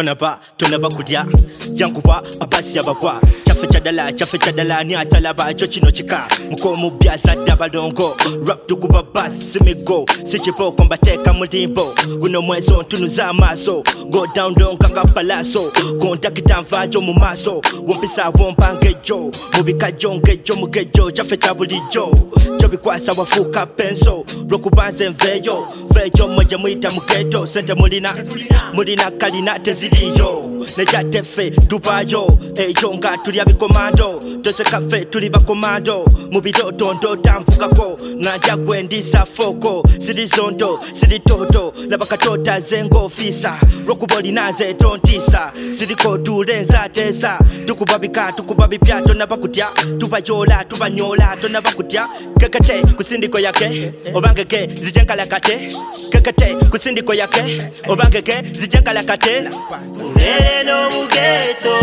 tonaba kudya yankuba abasi abagwa chafe chadala ni atalaba chochino chika mukomu byaza dabalongo rap tukuba bass simigo sichipo kombateka mudimbo guno mwezo ntunuza amaso go down kanga palaso kontakita mvajo mu maso wompisa wompangejo mubikajo ngejo mugejo chafe chabulijo chobikwasa wafuka penso rokubanze mveyo vejo moja muita mugeto sente mulina kalina teziliyo nejatefe tupayo ejo nga tulya bikomando tose kafe tuli bakomando mubidoto ndo tamvugako nganja gwendisa foko silizondo silitoto labakatota zengo ofisa rokuboli naze tontisa siliko tulenza tesa tukubabika tukubabipyato nabakutya tubayola tubanyola tonabakutya kekete kusindiko yake obangeke zijengala kate kekete kusindiko yake obangeke zijengala kate tubere no mugeto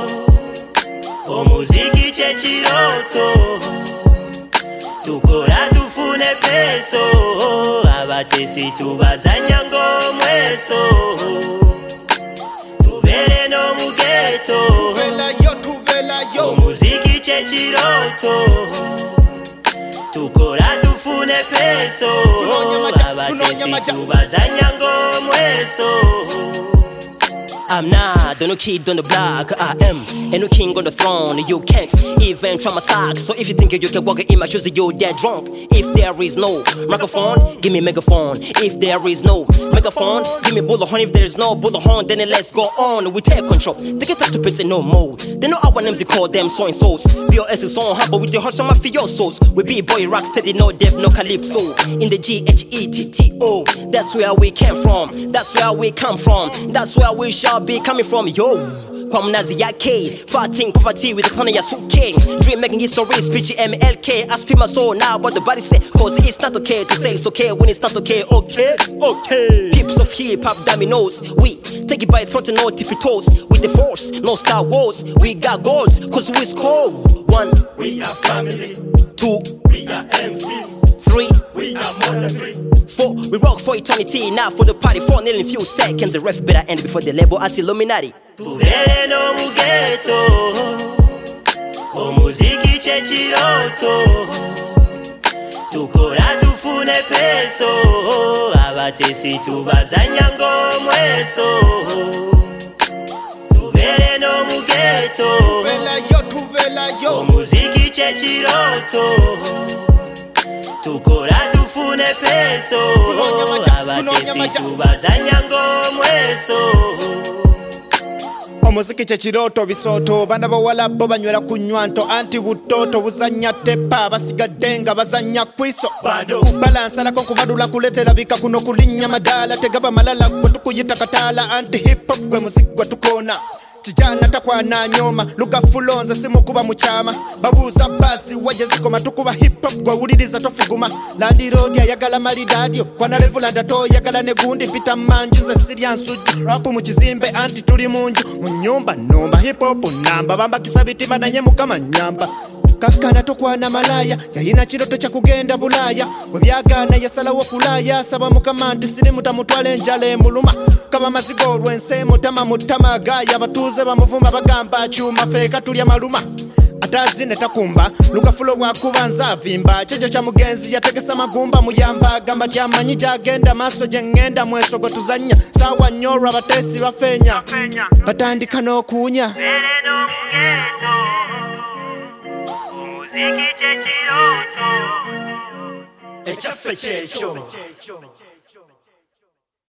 omuziki chechiroto tukora tufune peso abatesi tubazanya ngomweso tubere no mugeto omuziki chechiroto tukora tufune peso abatesi tubazanya ngomweso. I'm not the new kid on the block, I am a new king on the throne. You can't even try my socks. So if you think you can walk in my shoes, you're dead drunk. If there is no microphone, give me megaphone. If there is no megaphone, give me bullhorn. If there is no bullhorn, then let's go on. We take control. They get us to pits in no mode. They know our names, they call them so and so's. BOS is on hot, but with the hearts on my fiosos. We be boy rock steady, no depth, no calypso. In the GHETTO, that's where we came from. That's where we come from. That's where we shall be coming from, yo. Kwa mnazi yake, fighting poverty with the corner ya suke. Dream making history, speech MLK. I speak my soul now, what the body say. Cause it's not okay to say it's okay when it's not okay. Okay. Pips of hip hop dominoes. We take it by throat and no tippy toes. With the force, no Star Wars. We got goals, cause we score. 1, we are family. 2, we are MCs. 3, we are more than 3. 4, we rock for eternity, now for the party. 4 nil in few seconds, the ref better end before the label as Illuminati. Tubere no mugeto omuziki chechiroto tukora tufune peso abatesi tubazanya ngomweso. Tubere no mugeto omuziki chechiroto tukora tufune peso abatesi tubazanya ngomweso. Omuziki chechiroto bisoto bana bawala bo banywera kunywanto anti butoto buzanya tepa basigadenga bazanya kwiso kubalansa lako kubadula kuletera bika kuno kulinya madala tegaba malala kutukuyita katala anti hip hop gwe muziki tukona Tijana takwana nyoma luka fulonza simu kuba muchama babuza basi wajeziko matukuba hip hop kwa uliriza tofuguma landi road ya yagala malidadio kwa na level ndato yagala negundi pita manju za Syrian suji rap mu kizimbe anti tuli munju munyumba nomba hip hop namba bamba kisabiti madanyemu kama nyamba kakana tokwana malaya yayina chiroto cha kugenda bulaya webyagana yasala wo kulaya saba mukamanti siri mutamutwale njale muluma kaba mazigo rwense mutama gaya batuze bamuvuma bagamba chuma feka tulya maluma atazine takumba lugafulo bwakubanza vimba chejo cha mugenzi yategesa magumba muyamba gamba chamanyi jagenda maso jengenda mweso gotuzanya sawa nyora batesi bafenya batandika no kunya Echafe checho